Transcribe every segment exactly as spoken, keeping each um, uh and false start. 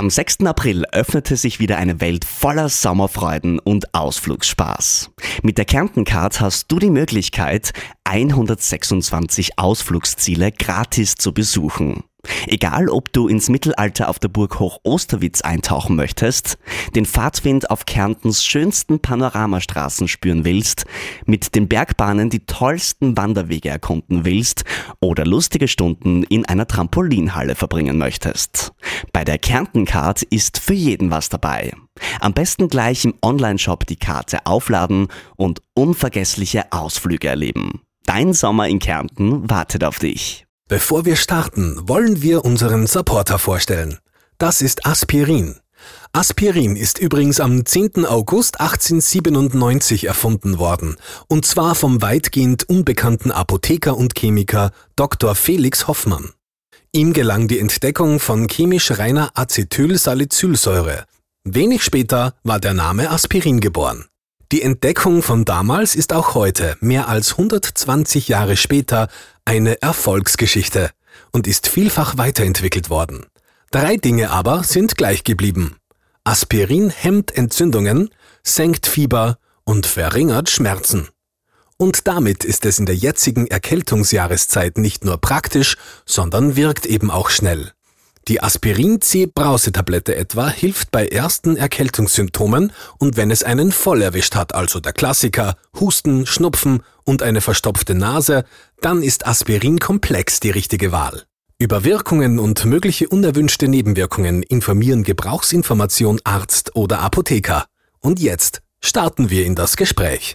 Am sechsten April öffnete sich wieder eine Welt voller Sommerfreuden und Ausflugsspaß. Mit der Kärnten Card hast du die Möglichkeit, hundertsechsundzwanzig Ausflugsziele gratis zu besuchen. Egal, ob du ins Mittelalter auf der Burg Hoch-Osterwitz eintauchen möchtest, den Fahrtwind auf Kärntens schönsten Panoramastraßen spüren willst, mit den Bergbahnen die tollsten Wanderwege erkunden willst oder lustige Stunden in einer Trampolinhalle verbringen möchtest. Bei der Kärnten Card ist für jeden was dabei. Am besten gleich im Onlineshop die Karte aufladen und unvergessliche Ausflüge erleben. Dein Sommer in Kärnten wartet auf dich. Bevor wir starten, wollen wir unseren Supporter vorstellen. Das ist Aspirin. Aspirin ist übrigens am zehnten August achtzehnhundertsiebenundneunzig erfunden worden, und zwar vom weitgehend unbekannten Apotheker und Chemiker Doktor Felix Hoffmann. Ihm gelang die Entdeckung von chemisch reiner Acetylsalicylsäure. Wenig später war der Name Aspirin geboren. Die Entdeckung von damals ist auch heute, mehr als hundertzwanzig Jahre später, eine Erfolgsgeschichte und ist vielfach weiterentwickelt worden. Drei Dinge aber sind gleich geblieben. Aspirin hemmt Entzündungen, senkt Fieber und verringert Schmerzen. Und damit ist es in der jetzigen Erkältungsjahreszeit nicht nur praktisch, sondern wirkt eben auch schnell. Die Aspirin-C-Brausetablette etwa hilft bei ersten Erkältungssymptomen und wenn es einen voll erwischt hat, also der Klassiker, Husten, Schnupfen und eine verstopfte Nase, dann ist Aspirin-Komplex die richtige Wahl. Über Wirkungen und mögliche unerwünschte Nebenwirkungen informieren Gebrauchsinformation Arzt oder Apotheker. Und jetzt starten wir in das Gespräch.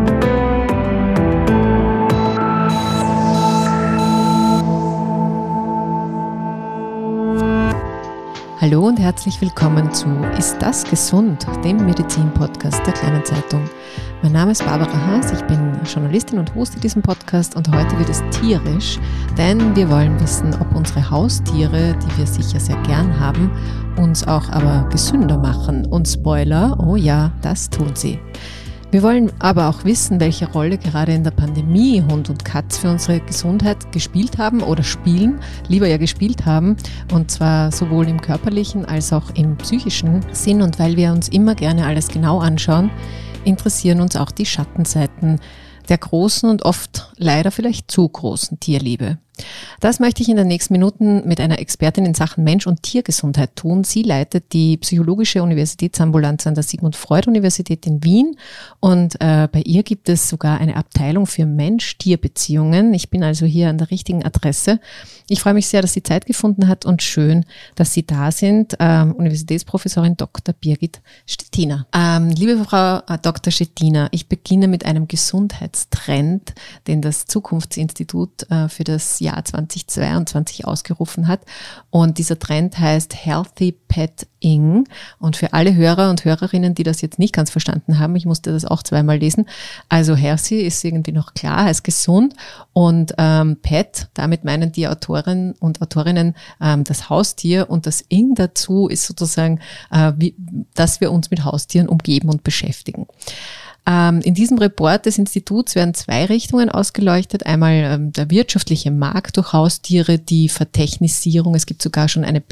Hallo und herzlich willkommen zu Ist das gesund?, dem Medizin-Podcast der Kleinen Zeitung. Mein Name ist Barbara Haas, ich bin Journalistin und hoste diesen Podcast und heute wird es tierisch, denn wir wollen wissen, ob unsere Haustiere, die wir sicher sehr gern haben, uns auch aber gesünder machen. Und Spoiler, oh ja, das tun sie. Wir wollen aber auch wissen, welche Rolle gerade in der Pandemie Hund und Katz für unsere Gesundheit gespielt haben oder spielen, lieber ja gespielt haben, und zwar sowohl im körperlichen als auch im psychischen Sinn. Und weil wir uns immer gerne alles genau anschauen, interessieren uns auch die Schattenseiten der großen und oft leider vielleicht zu großen Tierliebe. Das möchte ich in den nächsten Minuten mit einer Expertin in Sachen Mensch- und Tiergesundheit tun. Sie leitet die Psychologische Universitätsambulanz an der Sigmund-Freud-Universität in Wien und äh, bei ihr gibt es sogar eine Abteilung für Mensch-Tier-Beziehungen. Ich bin also hier an der richtigen Adresse. Ich freue mich sehr, dass sie Zeit gefunden hat und schön, dass Sie da sind. Ähm, Universitätsprofessorin Doktor Birgit Stettiner. Ähm, liebe Frau Doktor Stettiner, ich beginne mit einem Gesundheitstrend, den das Zukunftsinstitut äh, für das Jahr zweitausendzweiundzwanzig ausgerufen hat. Und dieser Trend heißt Healthy Petting. Und für alle Hörer und Hörerinnen, die das jetzt nicht ganz verstanden haben, ich musste das auch zweimal lesen. Also Healthy ist irgendwie noch klar, heißt gesund. Und ähm, Pet, damit meinen die Autoren und Autorinnen ähm, das Haustier. Und das Ing dazu ist sozusagen, äh, wie, dass wir uns mit Haustieren umgeben und beschäftigen. In diesem Report des Instituts werden zwei Richtungen ausgeleuchtet. Einmal ähm, der wirtschaftliche Markt durch Haustiere, die Vertechnisierung. Es gibt sogar schon eine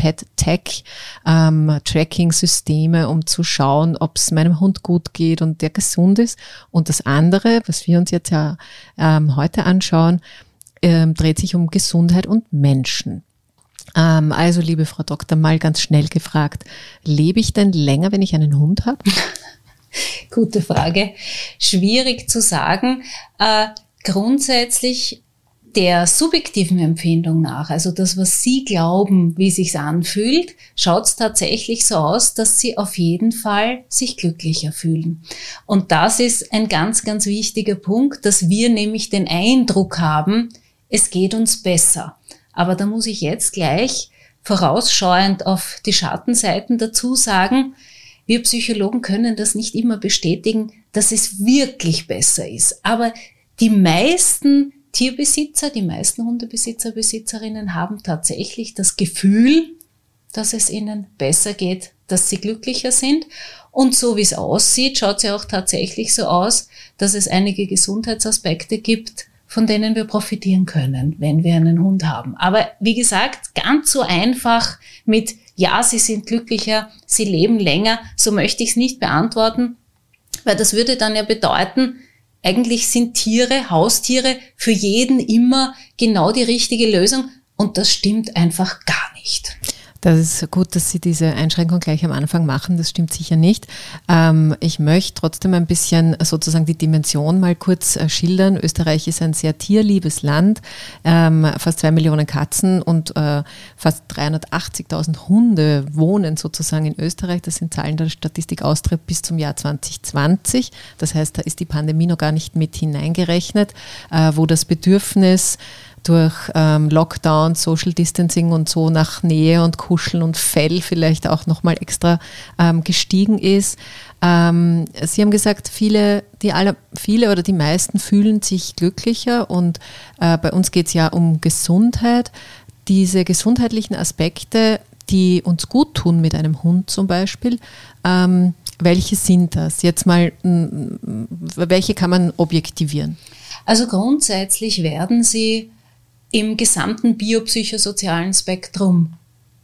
Pet-Tech-Tracking-Systeme, ähm, um zu schauen, ob es meinem Hund gut geht und der gesund ist. Und das andere, was wir uns jetzt ja ähm, heute anschauen, ähm, dreht sich um Gesundheit und Menschen. Ähm, also, liebe Frau Doktor, mal ganz schnell gefragt, lebe ich denn länger, wenn ich einen Hund habe? Gute Frage. Schwierig zu sagen. Äh, grundsätzlich der subjektiven Empfindung nach, also das, was Sie glauben, wie sich's anfühlt, schaut's tatsächlich so aus, dass Sie auf jeden Fall sich glücklicher fühlen. Und das ist ein ganz, ganz wichtiger Punkt, dass wir nämlich den Eindruck haben, es geht uns besser. Aber da muss ich jetzt gleich vorausschauend auf die Schattenseiten dazu sagen, wir Psychologen können das nicht immer bestätigen, dass es wirklich besser ist. Aber die meisten Tierbesitzer, die meisten Hundebesitzer, Besitzerinnen haben tatsächlich das Gefühl, dass es ihnen besser geht, dass sie glücklicher sind. Und so wie es aussieht, schaut es ja auch tatsächlich so aus, dass es einige Gesundheitsaspekte gibt, von denen wir profitieren können, wenn wir einen Hund haben. Aber wie gesagt, ganz so einfach mit, ja, sie sind glücklicher, sie leben länger, so möchte ich es nicht beantworten, weil das würde dann ja bedeuten, eigentlich sind Tiere, Haustiere für jeden immer genau die richtige Lösung und das stimmt einfach gar nicht. Das ist gut, dass Sie diese Einschränkung gleich am Anfang machen. Das stimmt sicher nicht. Ähm, ich möchte trotzdem ein bisschen sozusagen die Dimension mal kurz äh, schildern. Österreich ist ein sehr tierliebes Land. Ähm, fast zwei Millionen Katzen und äh, fast dreihundertachtzigtausend Hunde wohnen sozusagen in Österreich. Das sind Zahlen der Statistik Austria bis zum Jahr zwanzig zwanzig. Das heißt, da ist die Pandemie noch gar nicht mit hineingerechnet, äh, wo das Bedürfnis durch ähm, Lockdown, Social Distancing und so nach Nähe und Kuscheln und Fell vielleicht auch nochmal extra ähm, gestiegen ist. Ähm, Sie haben gesagt, viele, die alle, viele oder die meisten fühlen sich glücklicher und äh, bei uns geht es ja um Gesundheit. Diese gesundheitlichen Aspekte, die uns gut tun mit einem Hund zum Beispiel, ähm, welche sind das? Jetzt mal, m- welche kann man objektivieren? Also grundsätzlich werden Sie im gesamten biopsychosozialen Spektrum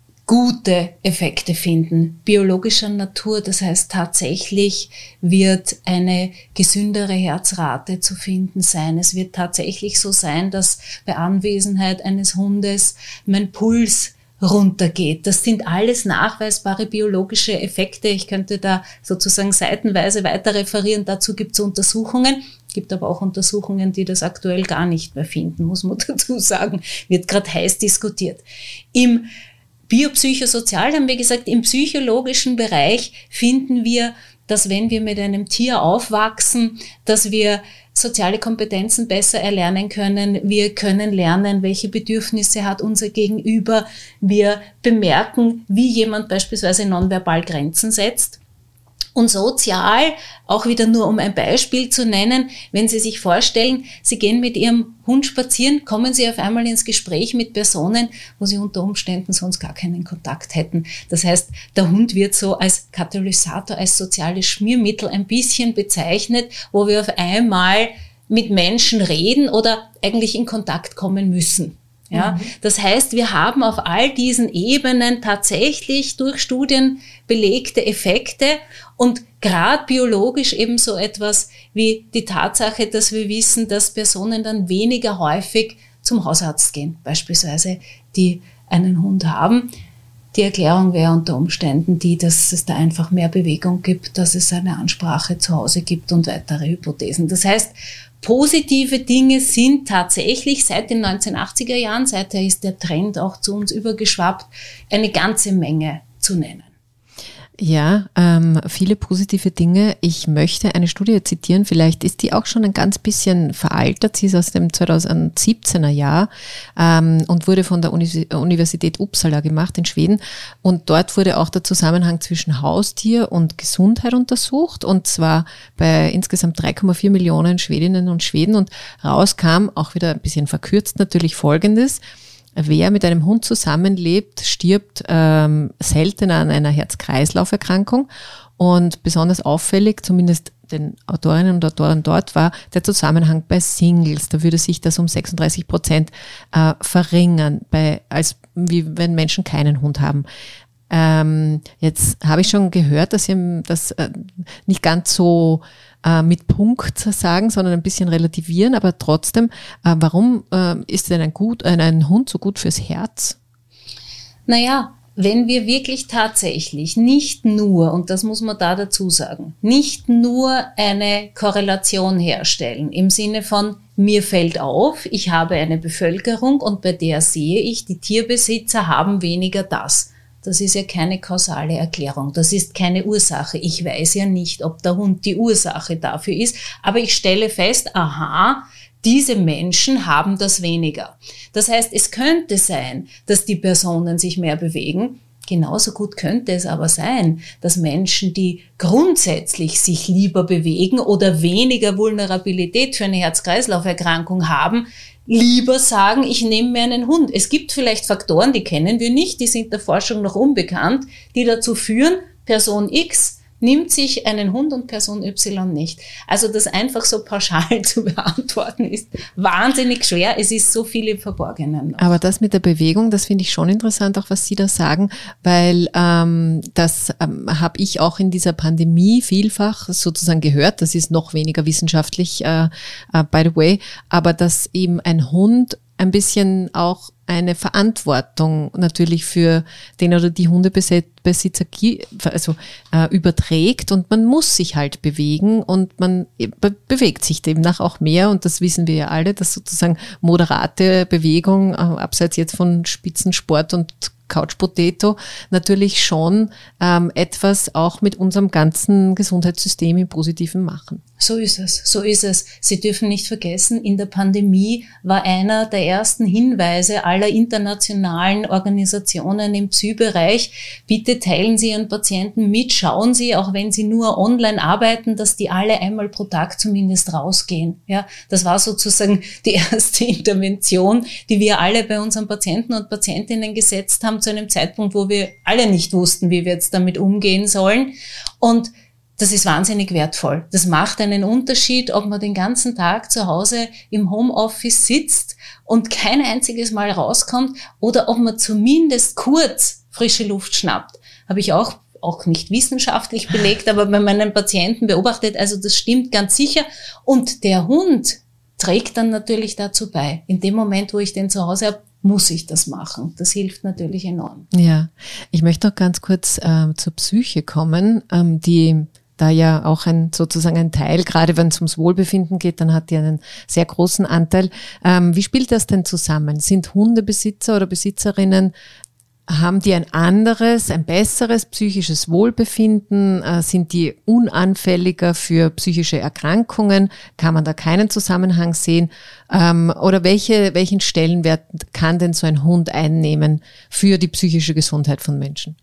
gute Effekte finden, biologischer Natur. Das heißt, tatsächlich wird eine gesündere Herzrate zu finden sein. Es wird tatsächlich so sein, dass bei Anwesenheit eines Hundes mein Puls runtergeht. Das sind alles nachweisbare biologische Effekte. Ich könnte da sozusagen seitenweise weiter referieren. Dazu gibt es Untersuchungen. Es gibt aber auch Untersuchungen, die das aktuell gar nicht mehr finden, muss man dazu sagen. Wird gerade heiß diskutiert. Im biopsychosozial haben wir gesagt, im psychologischen Bereich finden wir, dass wenn wir mit einem Tier aufwachsen, dass wir soziale Kompetenzen besser erlernen können. Wir können lernen, welche Bedürfnisse hat unser Gegenüber. Wir bemerken, wie jemand beispielsweise nonverbal Grenzen setzt. Und sozial, auch wieder nur um ein Beispiel zu nennen, wenn Sie sich vorstellen, Sie gehen mit Ihrem Hund spazieren, kommen Sie auf einmal ins Gespräch mit Personen, wo Sie unter Umständen sonst gar keinen Kontakt hätten. Das heißt, der Hund wird so als Katalysator, als soziales Schmiermittel ein bisschen bezeichnet, wo wir auf einmal mit Menschen reden oder eigentlich in Kontakt kommen müssen. Ja, mhm. Das heißt, wir haben auf all diesen Ebenen tatsächlich durch Studien belegte Effekte und gerade biologisch eben so etwas wie die Tatsache, dass wir wissen, dass Personen dann weniger häufig zum Hausarzt gehen, beispielsweise die einen Hund haben. Die Erklärung wäre unter Umständen die, dass es da einfach mehr Bewegung gibt, dass es eine Ansprache zu Hause gibt und weitere Hypothesen. Das heißt, positive Dinge sind tatsächlich seit den neunzehnhundertachtziger Jahren, seither ist der Trend auch zu uns übergeschwappt, eine ganze Menge zu nennen. Ja, ähm, viele positive Dinge. Ich möchte eine Studie zitieren, vielleicht ist die auch schon ein ganz bisschen veraltet. Sie ist aus dem zweitausendsiebzehner Jahr ähm, und wurde von der Uni- Universität Uppsala gemacht in Schweden. Und dort wurde auch der Zusammenhang zwischen Haustier und Gesundheit untersucht, und zwar bei insgesamt drei Komma vier Millionen Schwedinnen und Schweden. Und rauskam, auch wieder ein bisschen verkürzt natürlich, Folgendes: Wer mit einem Hund zusammenlebt, stirbt ähm, seltener an einer Herz-Kreislauf-Erkrankung. Und besonders auffällig, zumindest den Autorinnen und Autoren dort, war der Zusammenhang bei Singles. Da würde sich das um sechsunddreißig Prozent äh, verringern, bei, als wie wenn Menschen keinen Hund haben. Ähm, jetzt habe ich schon gehört, dass Sie das äh, nicht ganz so äh, mit Punkt sagen, sondern ein bisschen relativieren, aber trotzdem, äh, warum äh, ist denn ein, gut, äh, ein Hund so gut fürs Herz? Naja, wenn wir wirklich tatsächlich nicht nur, und das muss man da dazu sagen, nicht nur eine Korrelation herstellen im Sinne von, mir fällt auf, ich habe eine Bevölkerung und bei der sehe ich, die Tierbesitzer haben weniger das. Das ist ja keine kausale Erklärung, das ist keine Ursache. Ich weiß ja nicht, ob der Hund die Ursache dafür ist, aber ich stelle fest, aha, diese Menschen haben das weniger. Das heißt, es könnte sein, dass die Personen sich mehr bewegen. Genauso gut könnte es aber sein, dass Menschen, die grundsätzlich sich lieber bewegen oder weniger Vulnerabilität für eine Herz-Kreislauf-Erkrankung haben, lieber sagen, ich nehme mir einen Hund. Es gibt vielleicht Faktoren, die kennen wir nicht, die sind der Forschung noch unbekannt, die dazu führen, Person X nimmt sich einen Hund und Person Y nicht. Also das einfach so pauschal zu beantworten ist wahnsinnig schwer. Es ist so viel im Verborgenen noch. Aber das mit der Bewegung, das finde ich schon interessant, auch was Sie da sagen, weil ähm, das ähm, habe ich auch in dieser Pandemie vielfach sozusagen gehört. Das ist noch weniger wissenschaftlich, äh, äh, by the way, aber dass eben ein Hund ein bisschen auch eine Verantwortung natürlich für den oder die Hundebesitzer also, äh, überträgt und man muss sich halt bewegen und man be- bewegt sich demnach auch mehr und das wissen wir ja alle, dass sozusagen moderate Bewegung, äh, abseits jetzt von Spitzensport und Couch Potato, natürlich schon ähm, etwas auch mit unserem ganzen Gesundheitssystem im Positiven machen. So ist es, so ist es. Sie dürfen nicht vergessen, in der Pandemie war einer der ersten Hinweise aller internationalen Organisationen im Psy-Bereich, bitte teilen Sie Ihren Patienten mit, schauen Sie, auch wenn Sie nur online arbeiten, dass die alle einmal pro Tag zumindest rausgehen. Ja, das war sozusagen die erste Intervention, die wir alle bei unseren Patienten und Patientinnen gesetzt haben, zu einem Zeitpunkt, wo wir alle nicht wussten, wie wir jetzt damit umgehen sollen. Und das ist wahnsinnig wertvoll. Das macht einen Unterschied, ob man den ganzen Tag zu Hause im Homeoffice sitzt und kein einziges Mal rauskommt oder ob man zumindest kurz frische Luft schnappt. Habe ich auch, auch nicht wissenschaftlich belegt, aber bei meinen Patienten beobachtet. Also das stimmt ganz sicher. Und der Hund trägt dann natürlich dazu bei. In dem Moment, wo ich den zu Hause habe, muss ich das machen. Das hilft natürlich enorm. Ja, ich möchte noch ganz kurz äh, zur Psyche kommen, ähm, die da ja auch ein sozusagen ein Teil, gerade wenn es ums Wohlbefinden geht, dann hat die einen sehr großen Anteil. Ähm, wie spielt das denn zusammen? Sind Hundebesitzer oder Besitzerinnen, haben die ein anderes, ein besseres psychisches Wohlbefinden? Äh, sind die unanfälliger für psychische Erkrankungen? Kann man da keinen Zusammenhang sehen? Ähm, oder welche, welchen Stellenwert kann denn so ein Hund einnehmen für die psychische Gesundheit von Menschen?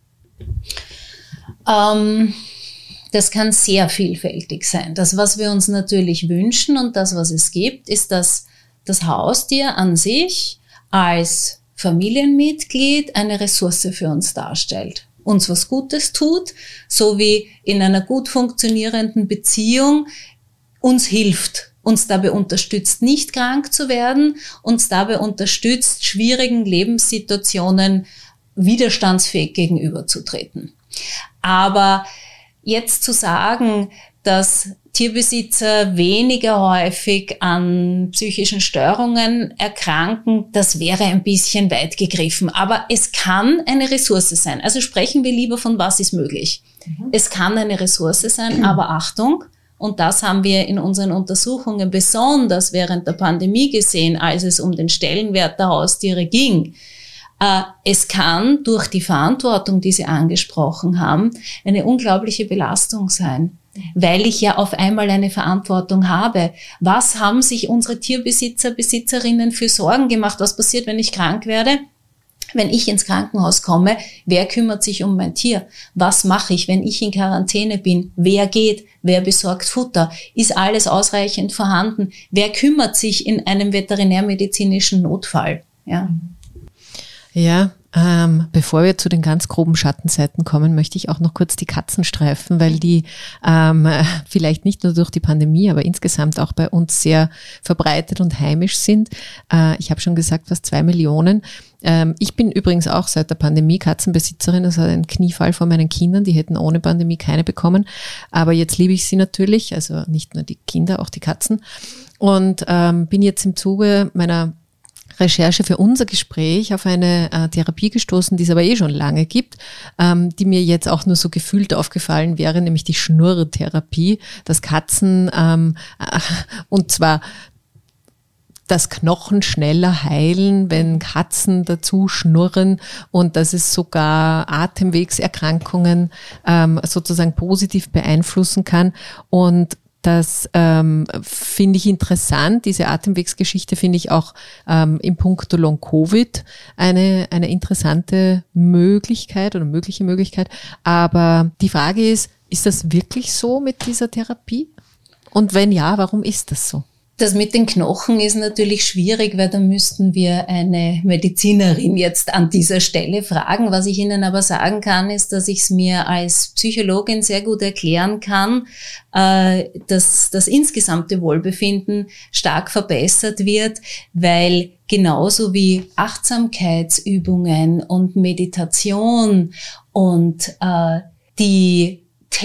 Ähm, das kann sehr vielfältig sein. Das, was wir uns natürlich wünschen und das, was es gibt, ist, dass das Haustier an sich als Familienmitglied eine Ressource für uns darstellt, uns was Gutes tut, so wie in einer gut funktionierenden Beziehung uns hilft, uns dabei unterstützt, nicht krank zu werden, uns dabei unterstützt, schwierigen Lebenssituationen widerstandsfähig gegenüberzutreten. Aber jetzt zu sagen, dass Tierbesitzer weniger häufig an psychischen Störungen erkranken, das wäre ein bisschen weit gegriffen. Aber es kann eine Ressource sein. Also sprechen wir lieber von was ist möglich. Mhm. Es kann eine Ressource sein, mhm. aber Achtung, und das haben wir in unseren Untersuchungen besonders während der Pandemie gesehen, als es um den Stellenwert der Haustiere ging. Es kann durch die Verantwortung, die Sie angesprochen haben, eine unglaubliche Belastung sein, weil ich ja auf einmal eine Verantwortung habe. Was haben sich unsere Tierbesitzer, Besitzerinnen für Sorgen gemacht? Was passiert, wenn ich krank werde? Wenn ich ins Krankenhaus komme, wer kümmert sich um mein Tier? Was mache ich, wenn ich in Quarantäne bin? Wer geht? Wer besorgt Futter? Ist alles ausreichend vorhanden? Wer kümmert sich in einem veterinärmedizinischen Notfall? Ja. Ja, ähm, bevor wir zu den ganz groben Schattenseiten kommen, möchte ich auch noch kurz die Katzen streifen, weil die ähm, vielleicht nicht nur durch die Pandemie, aber insgesamt auch bei uns sehr verbreitet und heimisch sind. Äh, ich habe schon gesagt, fast zwei Millionen. Ähm, ich bin übrigens auch seit der Pandemie Katzenbesitzerin. Das war ein Kniefall von meinen Kindern. Die hätten ohne Pandemie keine bekommen. Aber jetzt liebe ich sie natürlich, also nicht nur die Kinder, auch die Katzen. Und ähm, bin jetzt im Zuge meiner Recherche für unser Gespräch auf eine äh, Therapie gestoßen, die es aber eh schon lange gibt, ähm, die mir jetzt auch nur so gefühlt aufgefallen wäre, nämlich die Schnurrtherapie, dass Katzen ähm, äh, und zwar dass Knochen schneller heilen, wenn Katzen dazu schnurren und dass es sogar Atemwegserkrankungen ähm, sozusagen positiv beeinflussen kann. Und das ähm, finde ich interessant. Diese Atemwegsgeschichte finde ich auch ähm, im Punkto Long-Covid eine, eine interessante Möglichkeit oder mögliche Möglichkeit. Aber die Frage ist, ist das wirklich so mit dieser Therapie? Und wenn ja, warum ist das so? Das mit den Knochen ist natürlich schwierig, weil da müssten wir eine Medizinerin jetzt an dieser Stelle fragen. Was ich Ihnen aber sagen kann, ist, dass ich es mir als Psychologin sehr gut erklären kann, dass das insgesamte Wohlbefinden stark verbessert wird, weil genauso wie Achtsamkeitsübungen und Meditation und die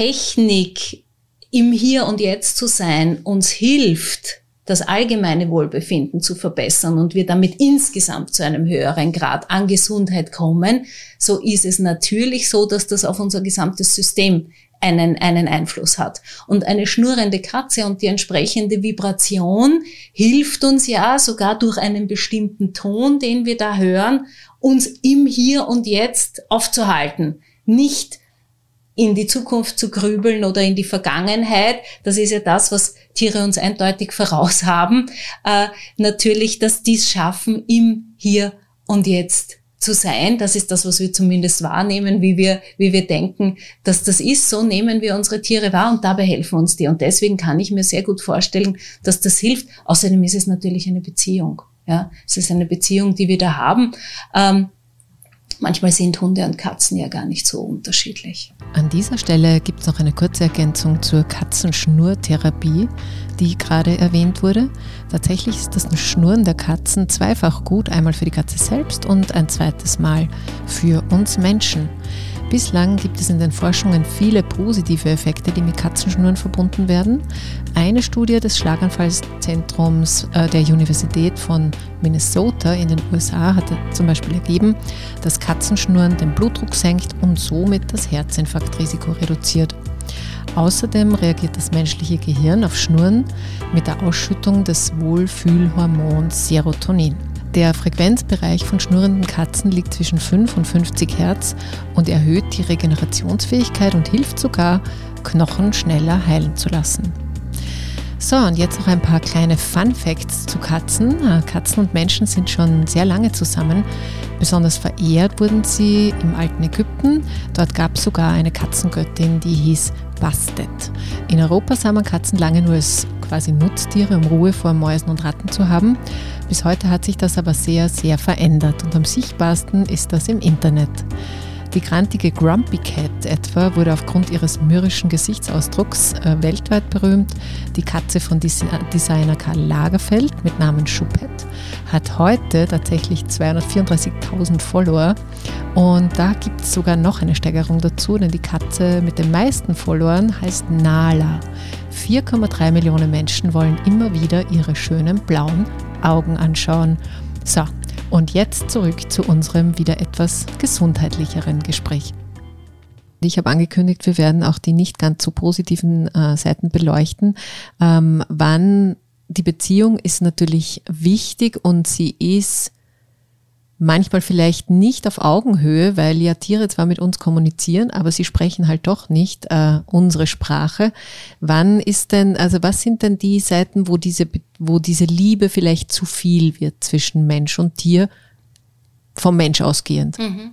Technik, im Hier und Jetzt zu sein, uns hilft, das allgemeine Wohlbefinden zu verbessern und wir damit insgesamt zu einem höheren Grad an Gesundheit kommen, so ist es natürlich so, dass das auf unser gesamtes System einen, einen Einfluss hat. Und eine schnurrende Katze und die entsprechende Vibration hilft uns ja sogar durch einen bestimmten Ton, den wir da hören, uns im Hier und Jetzt aufzuhalten. Nicht in die Zukunft zu grübeln oder in die Vergangenheit. Das ist ja das, was Tiere uns eindeutig voraus haben. Äh, natürlich, dass die es schaffen, im Hier und Jetzt zu sein. Das ist das, was wir zumindest wahrnehmen, wie wir, wie wir denken, dass das ist. So nehmen wir unsere Tiere wahr und dabei helfen uns die. Und deswegen kann ich mir sehr gut vorstellen, dass das hilft. Außerdem ist es natürlich eine Beziehung. Ja, es ist eine Beziehung, die wir da haben. Ähm, Manchmal sind Hunde und Katzen ja gar nicht so unterschiedlich. An dieser Stelle gibt es noch eine kurze Ergänzung zur Katzenschnurtherapie, die gerade erwähnt wurde. Tatsächlich ist das Schnurren der Katzen zweifach gut, einmal für die Katze selbst und ein zweites Mal für uns Menschen. Bislang gibt es in den Forschungen viele positive Effekte, die mit Katzenschnurren verbunden werden. Eine Studie des Schlaganfallzentrums der Universität von Minnesota in den U S A hat zum Beispiel ergeben, dass Katzenschnurren den Blutdruck senkt und somit das Herzinfarktrisiko reduziert. Außerdem reagiert das menschliche Gehirn auf Schnurren mit der Ausschüttung des Wohlfühlhormons Serotonin. Der Frequenzbereich von schnurrenden Katzen liegt zwischen fünf und fünfzig Hertz und erhöht die Regenerationsfähigkeit und hilft sogar, Knochen schneller heilen zu lassen. So, und jetzt noch ein paar kleine Fun Facts zu Katzen. Katzen und Menschen sind schon sehr lange zusammen. Besonders verehrt wurden sie im alten Ägypten. Dort gab es sogar eine Katzengöttin, die hieß Bastet. In Europa sah man Katzen lange nur als quasi Nutztiere, um Ruhe vor Mäusen und Ratten zu haben. Bis heute hat sich das aber sehr, sehr verändert und am sichtbarsten ist das im Internet. Die grantige Grumpy Cat etwa wurde aufgrund ihres mürrischen Gesichtsausdrucks äh, weltweit berühmt. Die Katze von Des- Designer Karl Lagerfeld mit Namen Choupette hat heute tatsächlich zweihundertvierunddreißigtausend Follower und da gibt es sogar noch eine Steigerung dazu, denn die Katze mit den meisten Followern heißt Nala. vier Komma drei Millionen Menschen wollen immer wieder ihre schönen blauen Augen anschauen. So, und jetzt zurück zu unserem wieder etwas gesundheitlicheren Gespräch. Ich habe angekündigt, wir werden auch die nicht ganz so positiven äh, Seiten beleuchten. Ähm, wann die Beziehung ist natürlich wichtig und sie ist manchmal vielleicht nicht auf Augenhöhe, weil ja Tiere zwar mit uns kommunizieren, aber sie sprechen halt doch nicht äh, unsere Sprache. Wann ist denn, also was sind denn die Seiten, wo diese, wo diese Liebe vielleicht zu viel wird zwischen Mensch und Tier, vom Mensch ausgehend? Mhm.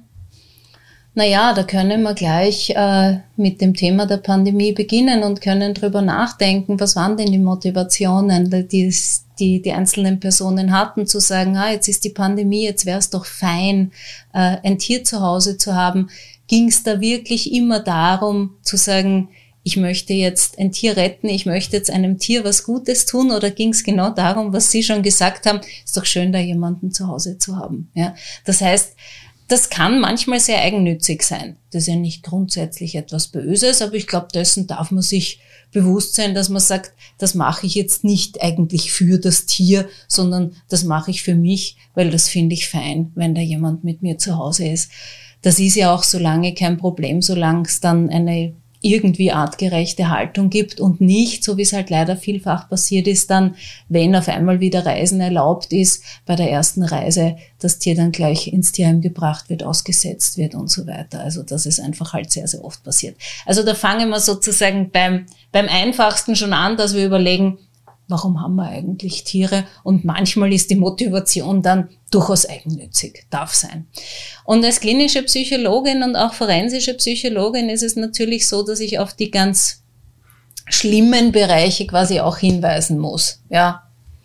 Naja, da können wir gleich äh, mit dem Thema der Pandemie beginnen und können drüber nachdenken, was waren denn die Motivationen, die die, die einzelnen Personen hatten, zu sagen, ah, jetzt ist die Pandemie, jetzt wäre es doch fein, äh, ein Tier zu Hause zu haben. Ging es da wirklich immer darum, zu sagen, ich möchte jetzt ein Tier retten, ich möchte jetzt einem Tier was Gutes tun, oder ging es genau darum, was Sie schon gesagt haben, ist doch schön, da jemanden zu Hause zu haben. Ja? Das heißt, das kann manchmal sehr eigennützig sein. Das ist ja nicht grundsätzlich etwas Böses, aber ich glaube, dessen darf man sich bewusst sein, dass man sagt, das mache ich jetzt nicht eigentlich für das Tier, sondern das mache ich für mich, weil das finde ich fein, wenn da jemand mit mir zu Hause ist. Das ist ja auch so lange kein Problem, solange es dann eine irgendwie artgerechte Haltung gibt und nicht, so wie es halt leider vielfach passiert ist, dann, wenn auf einmal wieder Reisen erlaubt ist, bei der ersten Reise das Tier dann gleich ins Tierheim gebracht wird, ausgesetzt wird und so weiter. Also das ist einfach halt sehr, sehr oft passiert. Also da fangen wir sozusagen beim, beim einfachsten schon an, dass wir überlegen, warum haben wir eigentlich Tiere? Und manchmal ist die Motivation dann durchaus eigennützig, darf sein. Und als klinische Psychologin und auch forensische Psychologin ist es natürlich so, dass ich auf die ganz schlimmen Bereiche quasi auch hinweisen muss. Ja,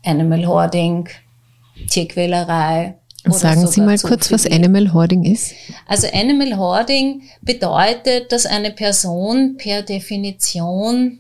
Animal Hoarding, Tierquälerei. Und sagen Sie mal kurz, was Animal Hoarding ist. Also Animal Hoarding bedeutet, dass eine Person per Definition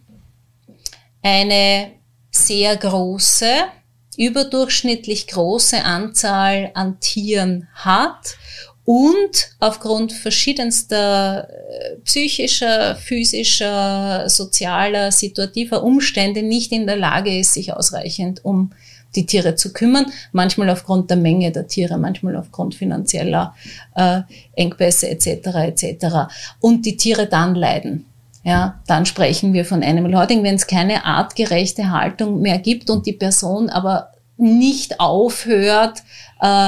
eine sehr große, überdurchschnittlich große Anzahl an Tieren hat und aufgrund verschiedenster psychischer, physischer, sozialer, situativer Umstände nicht in der Lage ist, sich ausreichend um die Tiere zu kümmern, manchmal aufgrund der Menge der Tiere, manchmal aufgrund finanzieller äh, Engpässe et cetera et cetera. Und die Tiere dann leiden. Ja, dann sprechen wir von Animal Hoarding, wenn es keine artgerechte Haltung mehr gibt und die Person aber nicht aufhört, äh,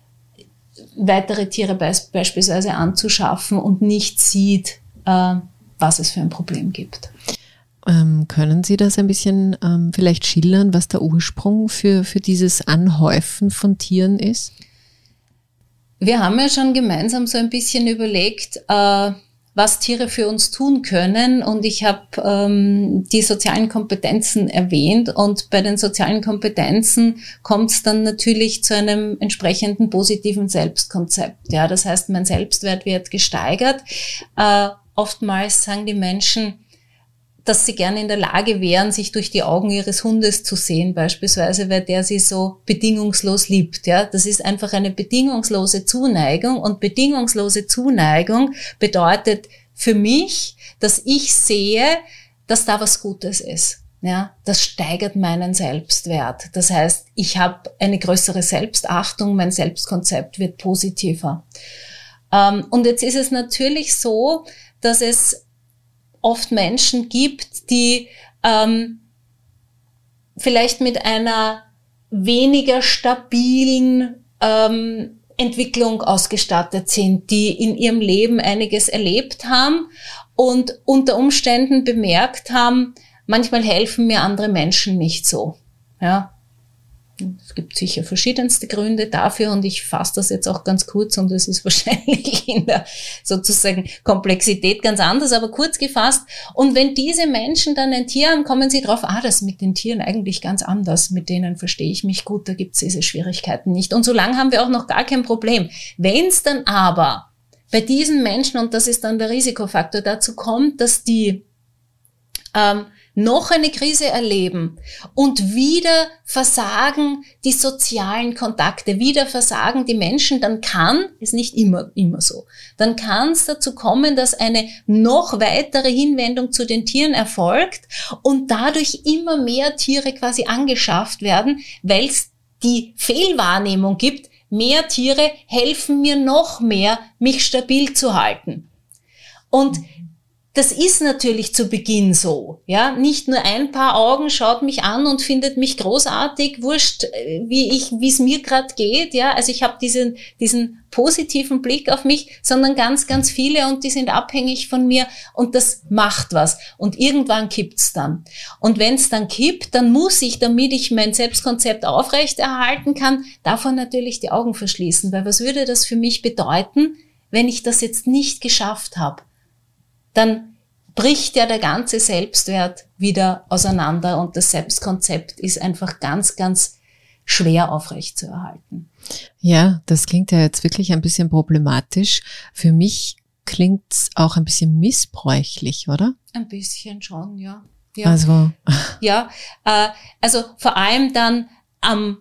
weitere Tiere beis- beispielsweise anzuschaffen und nicht sieht, äh, was es für ein Problem gibt. Ähm, können Sie das ein bisschen ähm, vielleicht schildern, was der Ursprung für, für dieses Anhäufen von Tieren ist? Wir haben ja schon gemeinsam so ein bisschen überlegt, äh, was Tiere für uns tun können. Und ich habe ähm, die sozialen Kompetenzen erwähnt. Und bei den sozialen Kompetenzen kommt es dann natürlich zu einem entsprechenden positiven Selbstkonzept. Ja, das heißt, mein Selbstwert wird gesteigert. Äh, oftmals sagen die Menschen, dass sie gerne in der Lage wären, sich durch die Augen ihres Hundes zu sehen, beispielsweise, weil der sie so bedingungslos liebt. Ja, das ist einfach eine bedingungslose Zuneigung und bedingungslose Zuneigung bedeutet für mich, dass ich sehe, dass da was Gutes ist. Ja, das steigert meinen Selbstwert. Das heißt, ich habe eine größere Selbstachtung, mein Selbstkonzept wird positiver. Und jetzt ist es natürlich so, dass es oft Menschen gibt, die ähm, vielleicht mit einer weniger stabilen ähm, Entwicklung ausgestattet sind, die in ihrem Leben einiges erlebt haben und unter Umständen bemerkt haben, manchmal helfen mir andere Menschen nicht so. Ja. Es gibt sicher verschiedenste Gründe dafür und ich fasse das jetzt auch ganz kurz und es ist wahrscheinlich in der sozusagen Komplexität ganz anders, aber kurz gefasst. Und wenn diese Menschen dann ein Tier haben, kommen sie drauf, ah, das ist mit den Tieren eigentlich ganz anders, mit denen verstehe ich mich gut, da gibt es diese Schwierigkeiten nicht. Und so lange haben wir auch noch gar kein Problem. Wenn es dann aber bei diesen Menschen, und das ist dann der Risikofaktor, dazu kommt, dass die ähm, noch eine Krise erleben und wieder versagen die sozialen Kontakte, wieder versagen die Menschen, dann kann, ist nicht immer, immer so, dann kann es dazu kommen, dass eine noch weitere Hinwendung zu den Tieren erfolgt und dadurch immer mehr Tiere quasi angeschafft werden, weil es die Fehlwahrnehmung gibt, mehr Tiere helfen mir noch mehr, mich stabil zu halten. Und das ist natürlich zu Beginn so, ja. Nicht nur ein paar Augen schaut mich an und findet mich großartig, wurscht, wie ich, wie es mir gerade geht, ja. Also ich habe diesen, diesen positiven Blick auf mich, sondern ganz, ganz viele und die sind abhängig von mir und das macht was. Und irgendwann kippt's dann. Und wenn es dann kippt, dann muss ich, damit ich mein Selbstkonzept aufrechterhalten kann, davon natürlich die Augen verschließen, weil was würde das für mich bedeuten, wenn ich das jetzt nicht geschafft habe? Dann bricht ja der ganze Selbstwert wieder auseinander und das Selbstkonzept ist einfach ganz, ganz schwer aufrechtzuerhalten. Ja, das klingt ja jetzt wirklich ein bisschen problematisch. Für mich klingt's auch ein bisschen missbräuchlich, oder? Ein bisschen schon, ja. Ja, also, ja äh, also vor allem dann am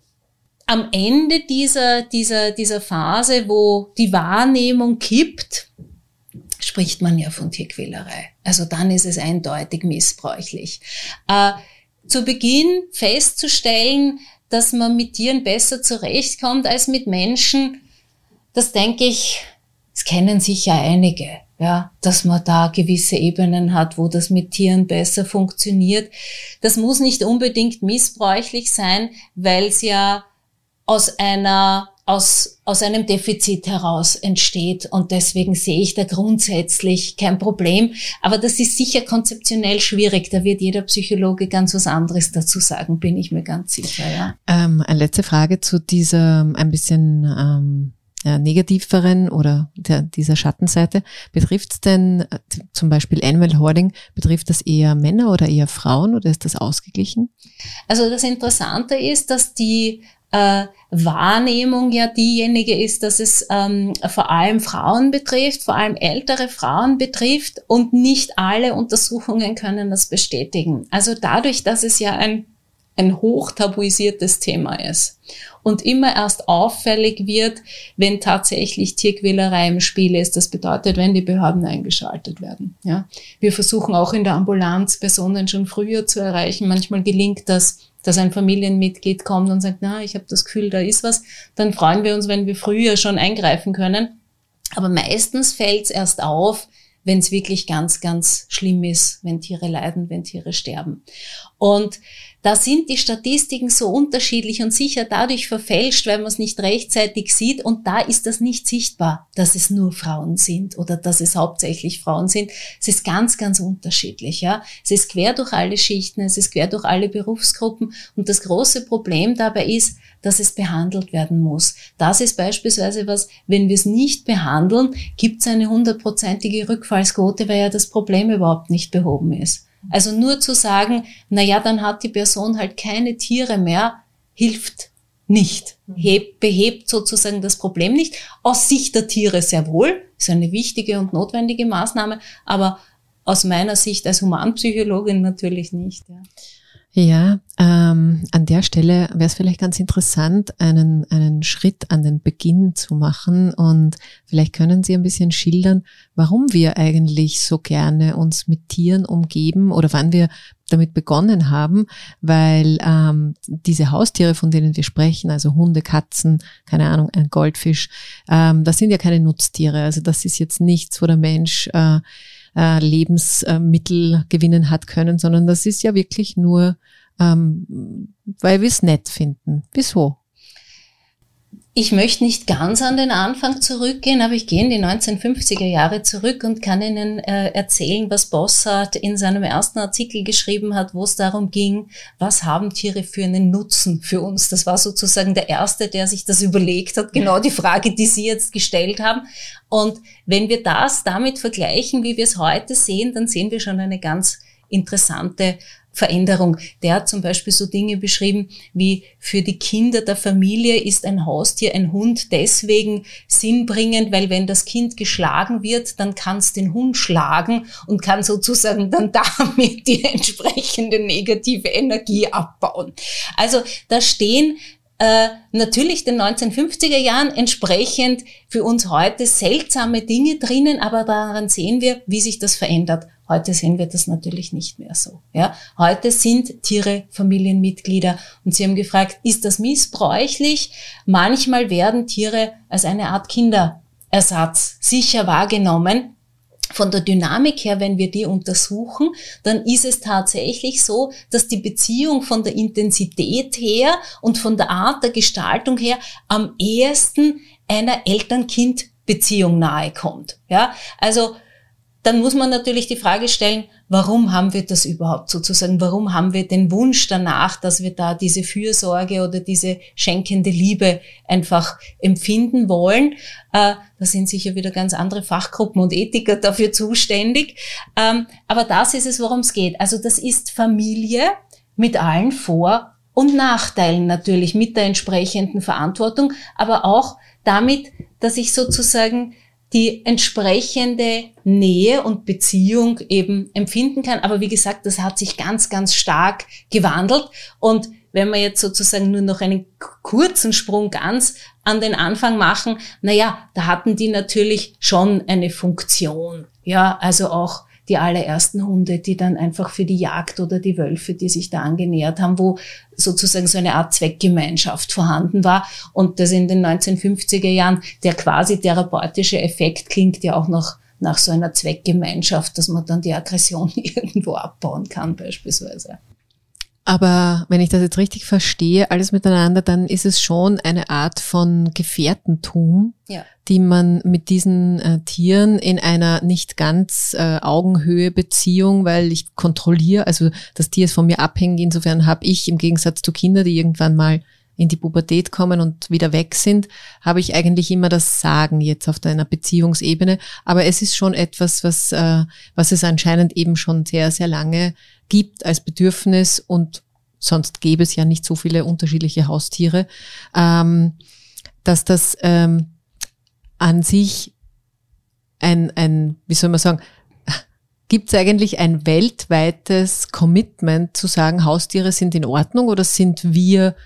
am Ende dieser dieser dieser Phase, wo die Wahrnehmung kippt, spricht man ja von Tierquälerei. Also dann ist es eindeutig missbräuchlich. Äh, zu Beginn festzustellen, dass man mit Tieren besser zurechtkommt als mit Menschen, das denke ich, das kennen sicher einige, ja, dass man da gewisse Ebenen hat, wo das mit Tieren besser funktioniert. Das muss nicht unbedingt missbräuchlich sein, weil es ja aus einer aus aus einem Defizit heraus entsteht und deswegen sehe ich da grundsätzlich kein Problem. Aber das ist sicher konzeptionell schwierig. Da wird jeder Psychologe ganz was anderes dazu sagen, bin ich mir ganz sicher. Ja. Ähm, eine letzte Frage zu dieser ein bisschen ähm, äh, negativeren oder der, dieser Schattenseite. Betrifft es denn äh, zum Beispiel Animal Hoarding, betrifft das eher Männer oder eher Frauen oder ist das ausgeglichen? Also das Interessante ist, dass die äh, Wahrnehmung ja diejenige ist, dass es ähm, vor allem Frauen betrifft, vor allem ältere Frauen betrifft und nicht alle Untersuchungen können das bestätigen. Also dadurch, dass es ja ein, ein hochtabuisiertes Thema ist und immer erst auffällig wird, wenn tatsächlich Tierquälerei im Spiel ist. Das bedeutet, wenn die Behörden eingeschaltet werden. Ja. Wir versuchen auch in der Ambulanz Personen schon früher zu erreichen. Manchmal gelingt das, dass ein Familienmitglied kommt und sagt, na, ich habe das Gefühl, da ist was. Dann freuen wir uns, wenn wir früher schon eingreifen können. Aber meistens fällt es erst auf, wenn es wirklich ganz, ganz schlimm ist, wenn Tiere leiden, wenn Tiere sterben. Und da sind die Statistiken so unterschiedlich und sicher dadurch verfälscht, weil man es nicht rechtzeitig sieht. Und da ist das nicht sichtbar, dass es nur Frauen sind oder dass es hauptsächlich Frauen sind. Es ist ganz, ganz unterschiedlich. Ja, es ist quer durch alle Schichten, es ist quer durch alle Berufsgruppen. Und das große Problem dabei ist, dass es behandelt werden muss. Das ist beispielsweise was, wenn wir es nicht behandeln, gibt es eine hundertprozentige Rückfallsquote, weil ja das Problem überhaupt nicht behoben ist. Also nur zu sagen, na ja, dann hat die Person halt keine Tiere mehr, hilft nicht. Heb, behebt sozusagen das Problem nicht. Aus Sicht der Tiere sehr wohl, ist eine wichtige und notwendige Maßnahme, aber aus meiner Sicht als Humanpsychologin natürlich nicht. Ja. Ja, ähm, an der Stelle wäre es vielleicht ganz interessant, einen, einen Schritt an den Beginn zu machen und vielleicht können Sie ein bisschen schildern, warum wir eigentlich so gerne uns mit Tieren umgeben oder wann wir damit begonnen haben, weil ähm, diese Haustiere, von denen wir sprechen, also Hunde, Katzen, keine Ahnung, ein Goldfisch, ähm, das sind ja keine Nutztiere, also das ist jetzt nichts, wo der Mensch äh, äh, Lebensmittel gewinnen hat können, sondern das ist ja wirklich nur, ähm, weil wir es nett finden. Wieso? Ich möchte nicht ganz an den Anfang zurückgehen, aber ich gehe in die neunzehnhundertfünfziger Jahre zurück und kann Ihnen äh, erzählen, was Bossart in seinem ersten Artikel geschrieben hat, wo es darum ging, was haben Tiere für einen Nutzen für uns. Das war sozusagen der Erste, der sich das überlegt hat, genau die Frage, die Sie jetzt gestellt haben. Und wenn wir das damit vergleichen, wie wir es heute sehen, dann sehen wir schon eine ganz interessante Veränderung. Der hat zum Beispiel so Dinge beschrieben wie für die Kinder der Familie ist ein Haustier, ein Hund deswegen sinnbringend, weil wenn das Kind geschlagen wird, dann kann es den Hund schlagen und kann sozusagen dann damit die entsprechende negative Energie abbauen. Also da stehen Äh, natürlich den neunzehnhundertfünfziger Jahren entsprechend für uns heute seltsame Dinge drinnen, aber daran sehen wir, wie sich das verändert. Heute sehen wir das natürlich nicht mehr so. Ja, heute sind Tiere Familienmitglieder und Sie haben gefragt, ist das missbräuchlich? Manchmal werden Tiere als eine Art Kinderersatz sicher wahrgenommen. Von der Dynamik her, wenn wir die untersuchen, dann ist es tatsächlich so, dass die Beziehung von der Intensität her und von der Art der Gestaltung her am ehesten einer Eltern-Kind-Beziehung nahe kommt. Ja, also dann muss man natürlich die Frage stellen, warum haben wir das überhaupt sozusagen? Warum haben wir den Wunsch danach, dass wir da diese Fürsorge oder diese schenkende Liebe einfach empfinden wollen? Äh, da sind sicher wieder ganz andere Fachgruppen und Ethiker dafür zuständig. Ähm, aber das ist es, worum es geht. Also das ist Familie mit allen Vor- und Nachteilen natürlich, mit der entsprechenden Verantwortung, aber auch damit, dass ich sozusagen die entsprechende Nähe und Beziehung eben empfinden kann. Aber wie gesagt, das hat sich ganz, ganz stark gewandelt. Und wenn wir jetzt sozusagen nur noch einen kurzen Sprung ganz an den Anfang machen, naja, da hatten die natürlich schon eine Funktion. Ja, also auch die allerersten Hunde, die dann einfach für die Jagd oder die Wölfe, die sich da angenähert haben, wo sozusagen so eine Art Zweckgemeinschaft vorhanden war. Und das in den neunzehnhundertfünfziger Jahren, der quasi therapeutische Effekt klingt ja auch noch nach so einer Zweckgemeinschaft, dass man dann die Aggression irgendwo abbauen kann beispielsweise. Aber wenn ich das jetzt richtig verstehe, alles miteinander, dann ist es schon eine Art von Gefährtentum, ja, die man mit diesen äh, Tieren in einer nicht ganz äh, Augenhöhe Beziehung, weil ich kontrolliere, also das Tier ist von mir abhängig, insofern habe ich im Gegensatz zu Kindern, die irgendwann mal in die Pubertät kommen und wieder weg sind, habe ich eigentlich immer das Sagen jetzt auf einer Beziehungsebene. Aber es ist schon etwas, was, äh, was es anscheinend eben schon sehr, sehr lange gibt als Bedürfnis, und sonst gäbe es ja nicht so viele unterschiedliche Haustiere, ähm, dass das ähm, an sich ein, ein, wie soll man sagen, gibt es eigentlich ein weltweites Commitment zu sagen, Haustiere sind in Ordnung, oder sind wir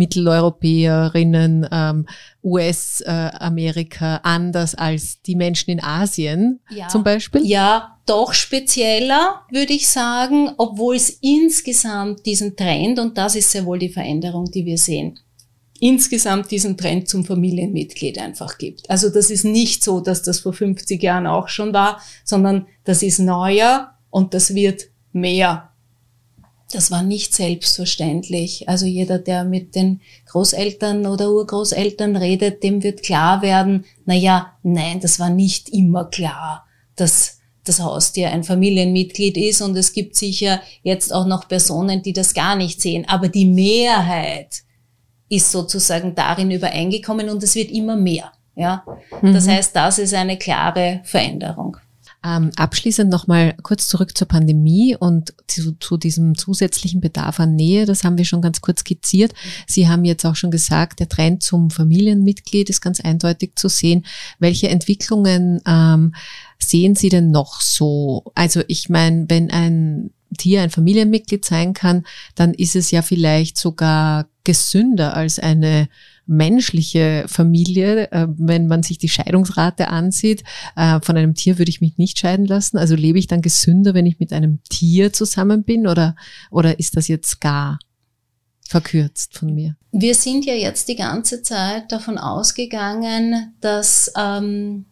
Mitteleuropäerinnen, ähm, U S-Amerika äh, anders als die Menschen in Asien ja, zum Beispiel? Ja, doch spezieller, würde ich sagen, obwohl es insgesamt diesen Trend, und das ist sehr wohl die Veränderung, die wir sehen, insgesamt diesen Trend zum Familienmitglied einfach gibt. Also das ist nicht so, dass das vor fünfzig Jahren auch schon war, sondern das ist neuer und das wird mehr. Das war nicht selbstverständlich. Also jeder, der mit den Großeltern oder Urgroßeltern redet, dem wird klar werden, na ja, nein, das war nicht immer klar, dass das Haustier ein Familienmitglied ist, und es gibt sicher jetzt auch noch Personen, die das gar nicht sehen. Aber die Mehrheit ist sozusagen darin übereingekommen, und es wird immer mehr. Ja, mhm. Das heißt, das ist eine klare Veränderung. Ähm, abschließend nochmal kurz zurück zur Pandemie und zu, zu diesem zusätzlichen Bedarf an Nähe. Das haben wir schon ganz kurz skizziert. Sie haben jetzt auch schon gesagt, der Trend zum Familienmitglied ist ganz eindeutig zu sehen. Welche Entwicklungen ähm, sehen Sie denn noch so? Also ich meine, wenn ein Tier ein Familienmitglied sein kann, dann ist es ja vielleicht sogar gesünder als eine menschliche Familie, äh, wenn man sich die Scheidungsrate ansieht. Äh, von einem Tier würde ich mich nicht scheiden lassen. Also lebe ich dann gesünder, wenn ich mit einem Tier zusammen bin, oder, oder ist das jetzt gar verkürzt von mir? Wir sind ja jetzt die ganze Zeit davon ausgegangen, dass ähm,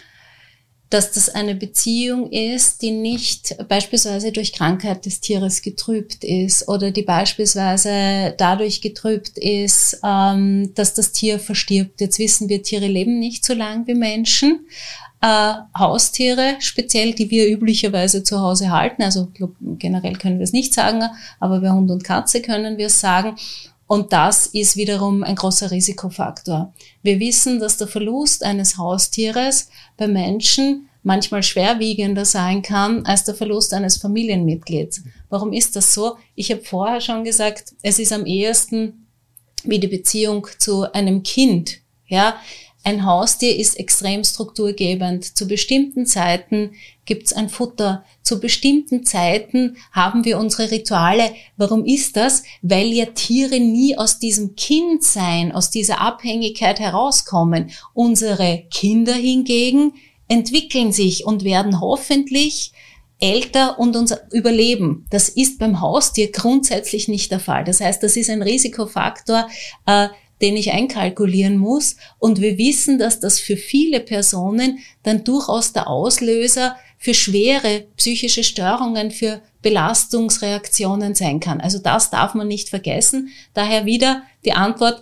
dass das eine Beziehung ist, die nicht beispielsweise durch Krankheit des Tieres getrübt ist oder die beispielsweise dadurch getrübt ist, ähm, dass das Tier verstirbt. Jetzt wissen wir, Tiere leben nicht so lang wie Menschen. Äh, Haustiere, speziell, die wir üblicherweise zu Hause halten, also generell können wir es nicht sagen, aber bei Hund und Katze können wir es sagen. Und das ist wiederum ein großer Risikofaktor. Wir wissen, dass der Verlust eines Haustieres bei Menschen manchmal schwerwiegender sein kann als der Verlust eines Familienmitglieds. Warum ist das so? Ich habe vorher schon gesagt, es ist am ehesten wie die Beziehung zu einem Kind. Ja, ein Haustier ist extrem strukturgebend. Zu bestimmten Zeiten gibt's ein Futter. Zu bestimmten Zeiten haben wir unsere Rituale. Warum ist das? Weil ja Tiere nie aus diesem Kindsein, aus dieser Abhängigkeit herauskommen. Unsere Kinder hingegen entwickeln sich und werden hoffentlich älter und uns überleben. Das ist beim Haustier grundsätzlich nicht der Fall. Das heißt, das ist ein Risikofaktor, äh, den ich einkalkulieren muss. Und wir wissen, dass das für viele Personen dann durchaus der Auslöser für schwere psychische Störungen, für Belastungsreaktionen sein kann. Also das darf man nicht vergessen. Daher wieder die Antwort,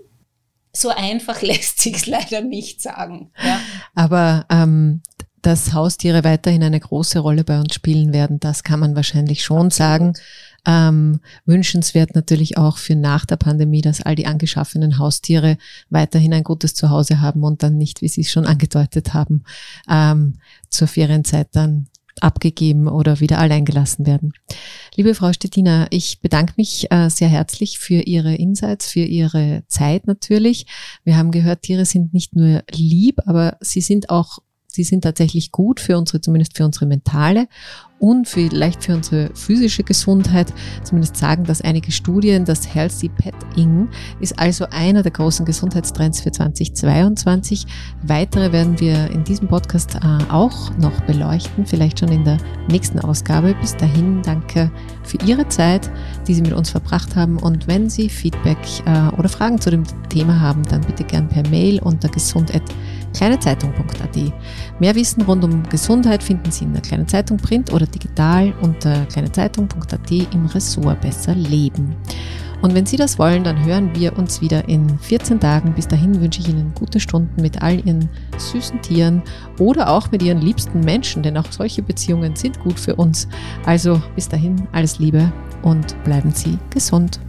so einfach lässt sich's leider nicht sagen. Ja. Aber ähm, dass Haustiere weiterhin eine große Rolle bei uns spielen werden, das kann man wahrscheinlich schon Absolut. sagen. Ähm, wünschenswert natürlich auch für nach der Pandemie, dass all die angeschaffenen Haustiere weiterhin ein gutes Zuhause haben und dann nicht, wie Sie es schon angedeutet haben, ähm, zur Ferienzeit dann abgegeben oder wieder allein gelassen werden. Liebe Frau Stettiner, ich bedanke mich äh, sehr herzlich für Ihre Insights, für Ihre Zeit natürlich. Wir haben gehört, Tiere sind nicht nur lieb, aber sie sind auch Sie sind tatsächlich gut für unsere, zumindest für unsere mentale und vielleicht für unsere physische Gesundheit. Zumindest sagen das einige Studien. Das Healthy Petting ist also einer der großen Gesundheitstrends für zweitausendzweiundzwanzig. Weitere werden wir in diesem Podcast äh, auch noch beleuchten, vielleicht schon in der nächsten Ausgabe. Bis dahin danke für Ihre Zeit, die Sie mit uns verbracht haben. Und wenn Sie Feedback äh, oder Fragen zu dem Thema haben, dann bitte gern per Mail unter gesund at kleinezeitung punkt a t. Mehr Wissen rund um Gesundheit finden Sie in der Kleinen Zeitung Print oder digital unter kleinezeitung punkt a t im Ressort Besser Leben. Und wenn Sie das wollen, dann hören wir uns wieder in vierzehn Tagen. Bis dahin wünsche ich Ihnen gute Stunden mit all Ihren süßen Tieren oder auch mit Ihren liebsten Menschen, denn auch solche Beziehungen sind gut für uns. Also bis dahin alles Liebe und bleiben Sie gesund.